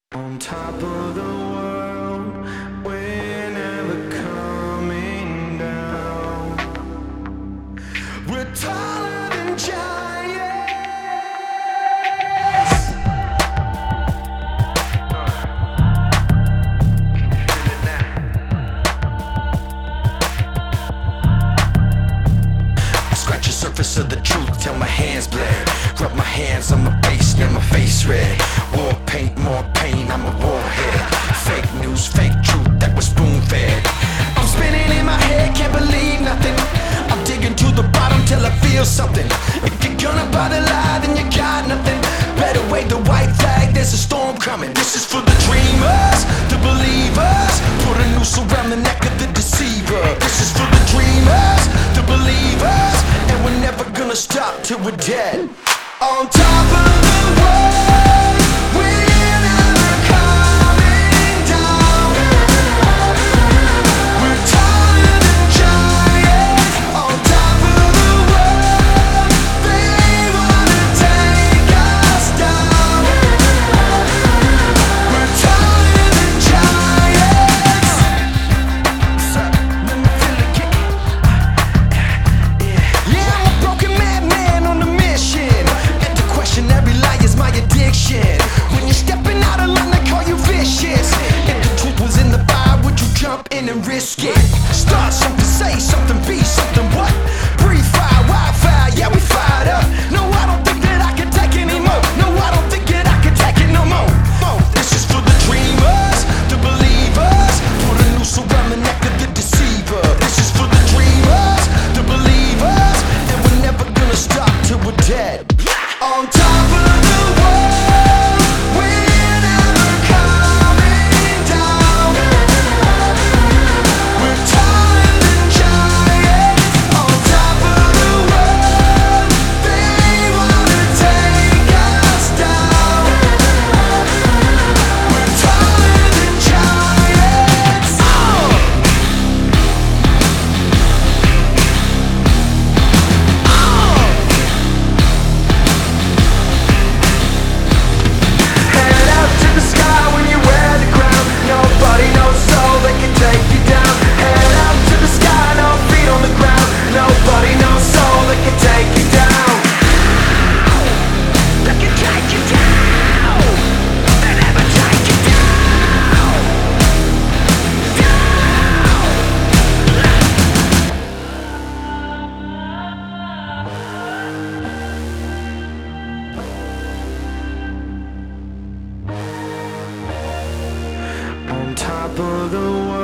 On top of the world, we're never coming down. We're taller than giants. Can you feel it now? I scratch the surface of the truth till my hands bled. Rub my hands on my face, now my face red. War paint, more pain, I'm a warhead. Fake news, fake truth, that was spoon-fed. I'm spinning in my head, can't believe nothing. I'm digging to the bottom till I feel something. If you're gonna bother lie, then you got nothing. Better wave the white flag, there's a storm coming. This is for the dreamers, the believers. Put a noose around the neck of the deceiver. This is for the dreamers, the believers. And we're never gonna stop till we're dead. On top of the world, we're never coming down. We're taller than giants. On top of the world, they wanna take us down. We're taller than giants. So, let me feel the kick. Yeah, I'm a broken madman on a mission. And to question every lie is my addiction. When you're stepping out of line, they call you vicious. If the truth was in the fire, would you jump in and risk it? Start something, say something, be something, what? Breathe fire, wildfire, yeah, we fired up. No, I don't think that I can take anymore. No, I don't think that I can take it no more. This is for the dreamers, the believers. Put a noose around the neck of the deceiver. This is for the dreamers, the believers. And we're never gonna stop till we're dead. On top of the world, we're never coming down. We're taller than giants. On top of the world, they wanna take us down. We're taller than giants. Head out to the sky when you wear the crown. Nobody, no soul that can take you down. Head out to the sky, no feet on the ground. Nobody, no soul that can take you down. That can take you down. That ever take you down. On top of the world.